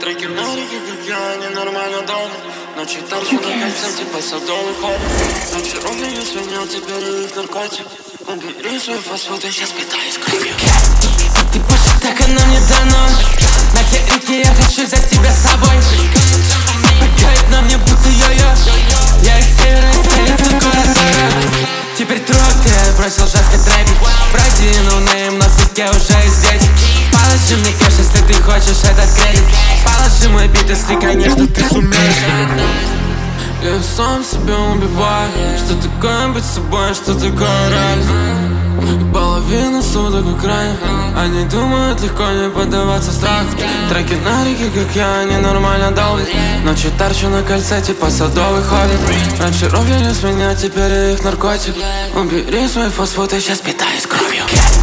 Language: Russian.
Треки на реке, как я, ненормально долго. Ночи торчу на кольце, типа садовый ход. Ночи ровно я сменил, теперь их наркотик. Убери свой фастфуд, я сейчас питаюсь кровью. Ты больше так, она мне дано. На те реки я хочу взять тебя с собой. Бегает на мне, будто йо-йо. Я из севера, из столицы города. Теперь трог, ты бросил жестко треки. Броди, ноунейм, на языке уже известен. Положи мне кэш, если ты хочешь этот кредит. Положи мой бит, если, конечно, ты сумеешь. Я сам себя убиваю. Что такое быть собой, что такое реально. Половина суток в экране. Они думают, легко не поддаваться страху. Треки на реке, как я, ненормально долго. Ночью торчу на кольце, типа садовый хоббит. Раньше ровили с меня, теперь их наркотик. Убери свой фастфуд, я сейчас питаюсь кровью.